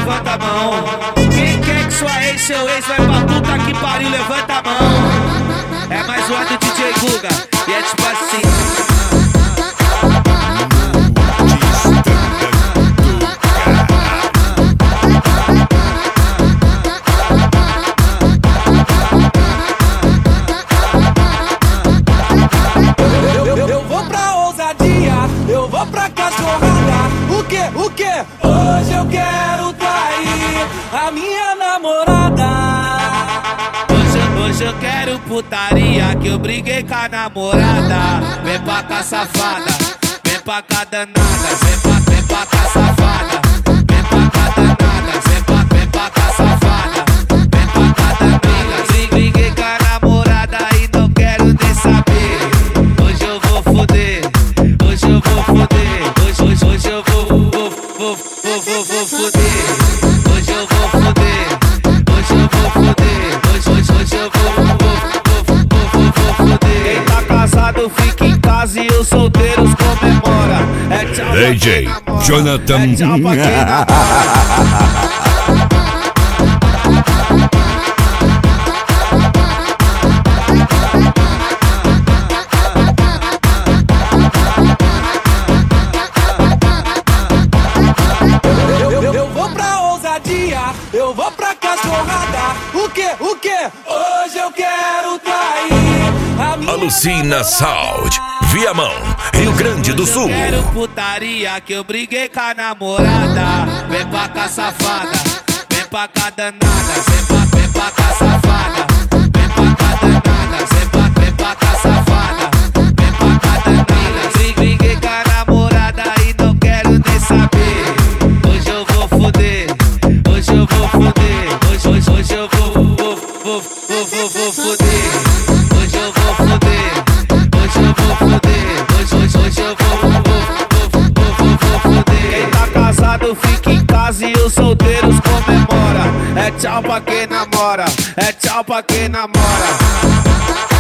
levanta a mão. Quem quer que sua ex, seu ex vai pra puta que pariu, levanta a mão. É mais um do DJ Guga, e é tipo assim. Eu vou pra cachorrada. O quê? Hoje eu quero trair a minha namorada. Hoje eu quero putaria, que eu briguei com a namorada. Vem pra cá safada, vem pra cá danada. Vem pra cá safada, vem pra cá danada. Vem pra cá safada, vem pra cá danada. Briguei com a namorada e não quero nem saber. Hoje eu vou foder. Hoje eu vou foder, hoje eu vou foder. Hoje eu vou foder, hoje eu vou foder. Hoje eu vou foder. Quem tá casado fica em casa e os solteiros comemora. É tchau pra DJ Jonathan. é tchau pra quem namora. Eu vou pra cachorrada. O quê? Hoje eu quero trair a minha Alucina Sound, Viamão, Rio Grande do Sul. Eu quero putaria, que eu briguei com a namorada. Vem pra cá safada, vem pra cá danada. Vem pra cá safada, vem pra cá danada. Vem pra cá safada, vem pra cá danada. Briguei com a namorada e não quero nem saber. Hoje eu vou foder. Hoje eu vou foder, hoje eu vou foder. Hoje eu vou foder, hoje eu vou foder. Hoje eu vou foder. Quem tá casado fica em casa e os solteiros comemora. É tchau pra quem namora, é tchau pra quem namora.